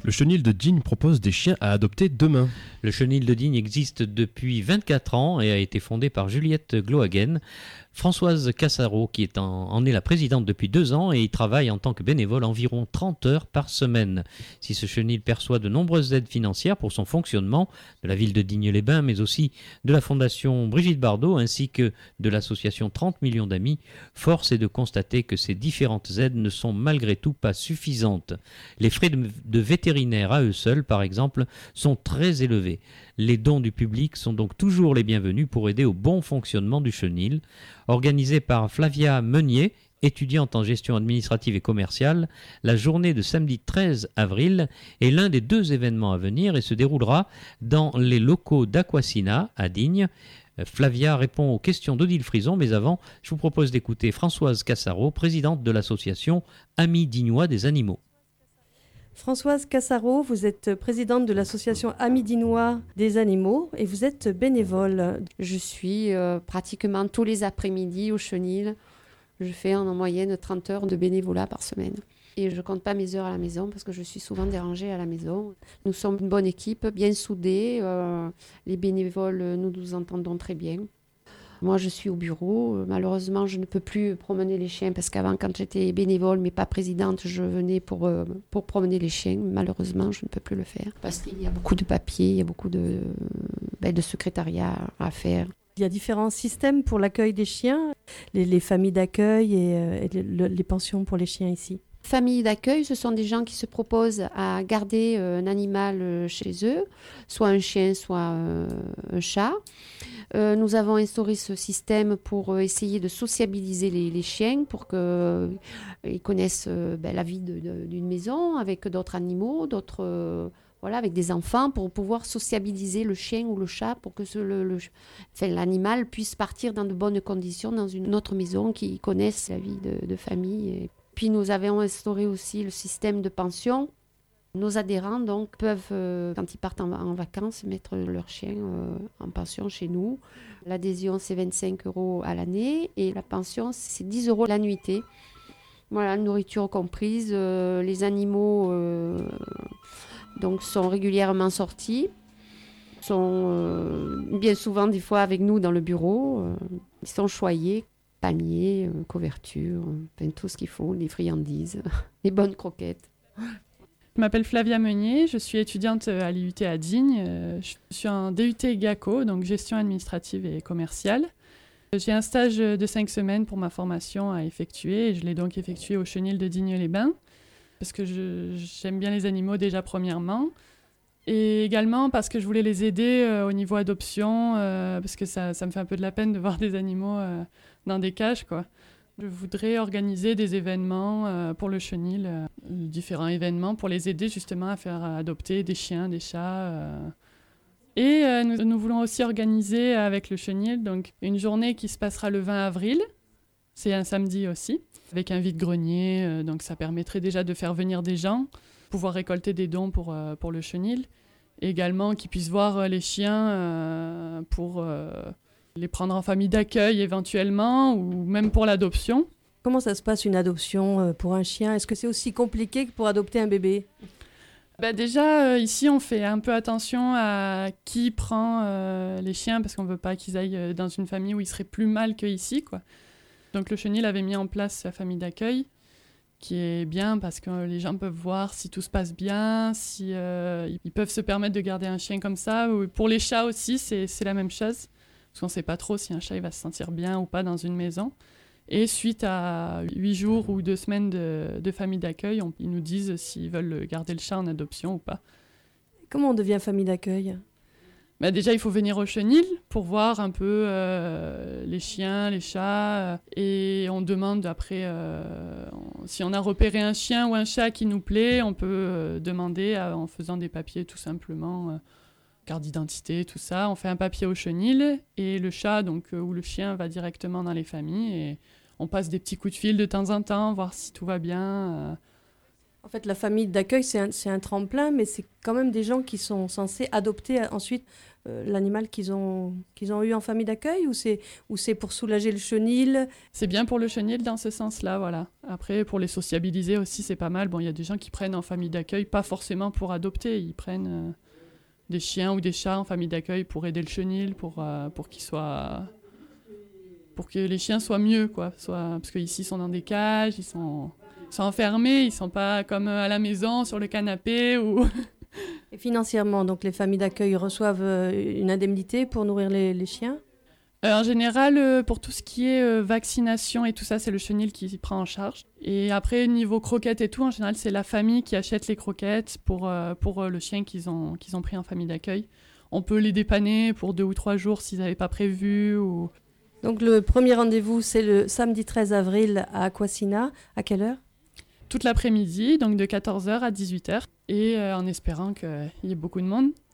Le chenil de Digne propose des chiens à adopter demain. Le chenil de Digne existe depuis 24 ans et a été fondé par Juliette Glohagen. Françoise Cassaro, qui en est la présidente depuis 2 ans et y travaille en tant que bénévole environ 30 heures par semaine. Si ce chenil perçoit de nombreuses aides financières pour son fonctionnement, de la ville de Digne-les-Bains, mais aussi de la fondation Brigitte Bardot ainsi que de l'association 30 millions d'amis, force est de constater que ces différentes aides ne sont malgré tout pas suffisantes. Les frais de vétérinaire à eux seuls, par exemple, sont très élevés. Les dons du public sont donc toujours les bienvenus pour aider au bon fonctionnement du chenil. Organisée par Flavia Meunier, étudiante en gestion administrative et commerciale, la journée de samedi 13 avril est l'un des 2 événements à venir et se déroulera dans les locaux d'Aquasina à Digne. Flavia répond aux questions d'Odile Frison, mais avant, je vous propose d'écouter Françoise Cassaro, présidente de l'association Amis Dignois des Animaux. Françoise Cassaro, vous êtes présidente de l'association Amis Dignois des Animaux et vous êtes bénévole. Je suis pratiquement tous les après-midi au chenil. Je fais en moyenne 30 heures de bénévolat par semaine. Et je ne compte pas mes heures à la maison parce que je suis souvent dérangée à la maison. Nous sommes une bonne équipe, bien soudée. Les bénévoles, nous nous entendons très bien. Moi, je suis au bureau. Malheureusement, je ne peux plus promener les chiens parce qu'avant, quand j'étais bénévole, mais pas présidente, je venais pour promener les chiens. Malheureusement, je ne peux plus le faire parce qu'il y a beaucoup de papiers, il y a beaucoup de secrétariat à faire. Il y a différents systèmes pour l'accueil des chiens, les familles d'accueil et les pensions pour les chiens ici. Familles d'accueil, ce sont des gens qui se proposent à garder un animal chez eux, soit un chien, soit un chat. Nous avons instauré ce système pour essayer de sociabiliser les chiens, pour qu'ils connaissent la vie d'une maison avec d'autres animaux, avec des enfants, pour pouvoir sociabiliser le chien ou le chat, pour que l'animal puisse partir dans de bonnes conditions dans une autre maison, qu'ils connaissent la vie de famille. Et puis nous avons instauré aussi le système de pension. Nos adhérents donc peuvent, quand ils partent en vacances, mettre leur chien en pension chez nous. L'adhésion, c'est 25 € à l'année et la pension, c'est 10 € la nuitée. Voilà, nourriture comprise. Les animaux donc, sont régulièrement sortis, sont bien souvent des fois avec nous dans le bureau. Ils sont choyés, palmiers, couvertures, tout ce qu'il faut, les friandises, les bonnes croquettes. Je m'appelle Flavia Meunier, je suis étudiante à l'IUT à Digne. Je suis en DUT GACO, donc gestion administrative et commerciale. J'ai un stage de 5 semaines pour ma formation à effectuer et je l'ai donc effectué au chenil de Digne-les-Bains parce que j'aime bien les animaux déjà premièrement et également parce que je voulais les aider au niveau adoption parce que ça me fait un peu de la peine de voir des animaux dans des cages, quoi. Je voudrais organiser des événements pour le chenil, différents événements pour les aider justement à faire adopter des chiens, des chats. Et nous voulons aussi organiser avec le chenil donc, une journée qui se passera le 20 avril. C'est un samedi aussi, avec un vide-grenier. Donc ça permettrait déjà de faire venir des gens, pouvoir récolter des dons pour le chenil. Et également qu'ils puissent voir les chiens pour les prendre en famille d'accueil éventuellement ou même pour l'adoption. Comment ça se passe une adoption pour un chien ? Est-ce que c'est aussi compliqué que pour adopter un bébé ? Déjà, ici, on fait un peu attention à qui prend les chiens parce qu'on ne veut pas qu'ils aillent dans une famille où ils seraient plus mal qu'ici, quoi. Donc le chenil avait mis en place sa famille d'accueil qui est bien parce que les gens peuvent voir si tout se passe bien, si ils peuvent se permettre de garder un chien comme ça. Pour les chats aussi, c'est la même chose. Parce qu'on ne sait pas trop si un chat il va se sentir bien ou pas dans une maison. Et suite à 8 jours ou 2 semaines de famille d'accueil, ils nous disent s'ils veulent garder le chat en adoption ou pas. Comment on devient famille d'accueil ? Déjà, il faut venir au chenil pour voir un peu les chiens, les chats. Et on demande après, si on a repéré un chien ou un chat qui nous plaît, on peut demander en faisant des papiers tout simplement. Carte d'identité, tout ça. On fait un papier au chenil et le chat ou le chien va directement dans les familles et on passe des petits coups de fil de temps en temps, voir si tout va bien. En fait, la famille d'accueil, c'est un tremplin, mais c'est quand même des gens qui sont censés adopter ensuite l'animal qu'ils ont eu en famille d'accueil ou c'est pour soulager le chenil ? C'est bien pour le chenil dans ce sens-là, voilà. Après, pour les sociabiliser aussi, c'est pas mal. Bon, il y a des gens qui prennent en famille d'accueil, pas forcément pour adopter. Ils prennent des chiens ou des chats en famille d'accueil pour aider le chenil, pour que les chiens soient mieux, quoi. Parce qu'ici, ils sont dans des cages, ils sont enfermés, ils sont pas comme à la maison, sur le canapé. Et financièrement, donc les familles d'accueil reçoivent une indemnité pour nourrir les chiens? En général, pour tout ce qui est vaccination et tout ça, c'est le chenil qui prend en charge. Et après, niveau croquettes et tout, en général, c'est la famille qui achète les croquettes pour le chien qu'ils ont pris en famille d'accueil. On peut les dépanner pour 2 ou 3 jours s'ils n'avaient pas prévu. Donc le premier rendez-vous, c'est le samedi 13 avril à Aquasina. À quelle heure? Toute l'après-midi, donc de 14h à 18h. Et en espérant qu'il y ait beaucoup de monde.